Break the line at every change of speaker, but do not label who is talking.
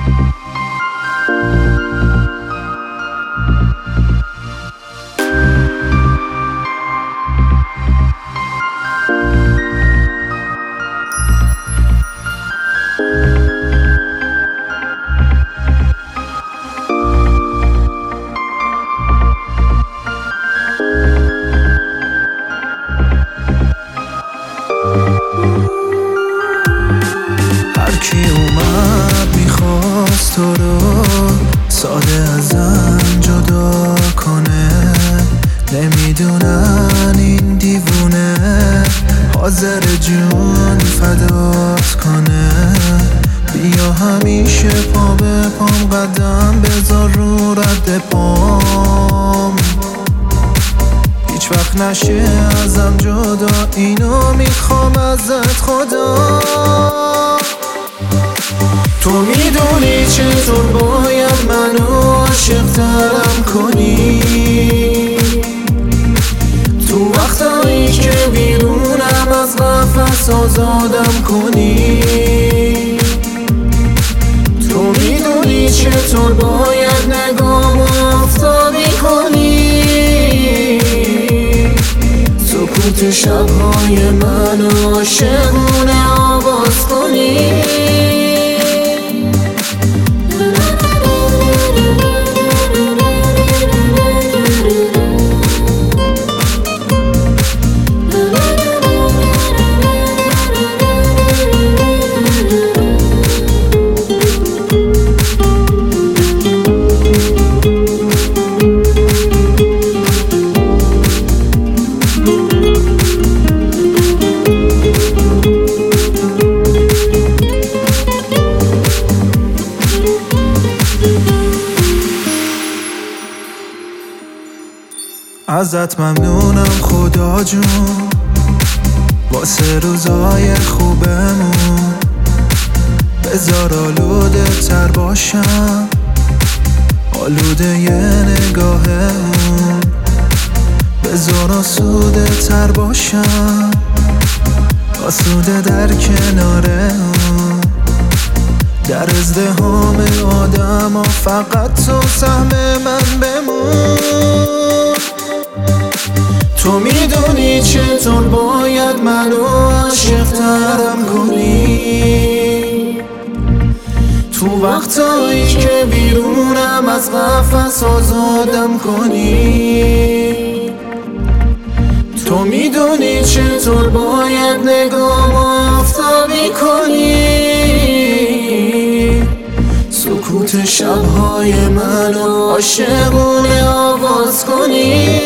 هرکی اومد میخواست تو رو ساده ازم جدا کنه، نمیدونن این دیوونه حاضر جون فدات کنه. بیا همیشه پا به پام قدم بذار رو رد پام، هیچ وقت نشه ازم جدا، اینو میخوام ازت خدا. تو میدونی چطور باید منو عاشق ترم کنی، تو وقتایی که بیرونم از قفس آزادم کنی. تو میدونی چطور باید نگامو آفتابی کنی، سکوت شبهای منو عاشقونه آواز کنی. ازت ممنونم خدا جون واسه روزای خوبمون، بذار آلوده تر باشم آلوده یه نگاهمون، بذار آسوده تر باشم آسوده در کنارمون. در ازدحام آدم ها فقط تو سهم من بمون. تو میدونی چطور باید منو عاشق ترم کنی، تو وقتایی که بیرونم از قفس آزادم کنی. تو میدونی چطور باید نگام آفتابی کنی، سکوت شبهای منو عاشقونه آواز کنی.